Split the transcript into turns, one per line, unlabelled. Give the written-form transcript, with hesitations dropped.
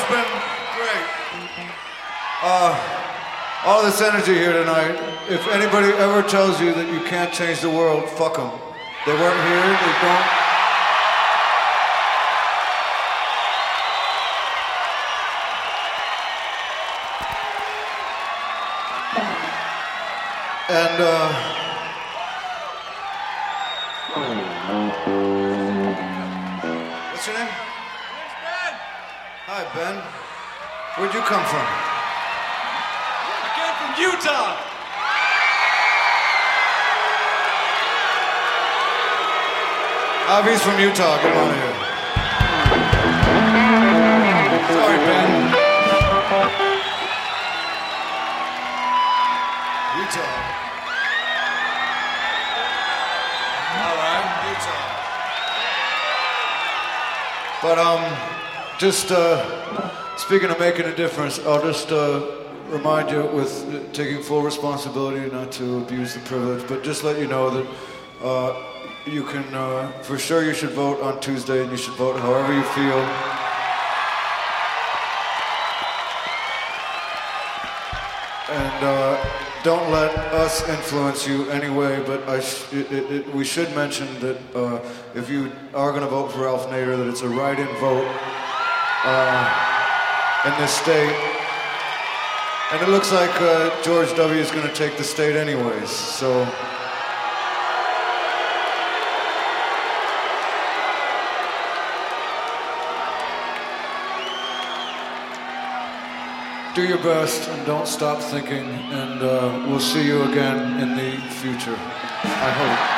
been great. All this energy here tonight. If anybody ever tells you that you can't change the world, fuck them. They weren't here, they don't. And, what's your name?
It's Ben.
Hi, Ben. Where'd you come from?
I came from Utah.
Avi's from Utah. Get on here. Sorry, Ben. Utah. All right, Utah. But just speaking of making a difference, I'll just remind you with taking full responsibility not to abuse the privilege, but just let you know that you can, for sure you should vote on Tuesday, and you should vote however you feel. And don't let us influence you anyway, but we should mention that if you are going to vote for Ralph Nader, that it's a write-in vote in this state. And it looks like George W. is going to take the state anyways, so... Do your best and don't stop thinking, and we'll see you again in the future, I hope.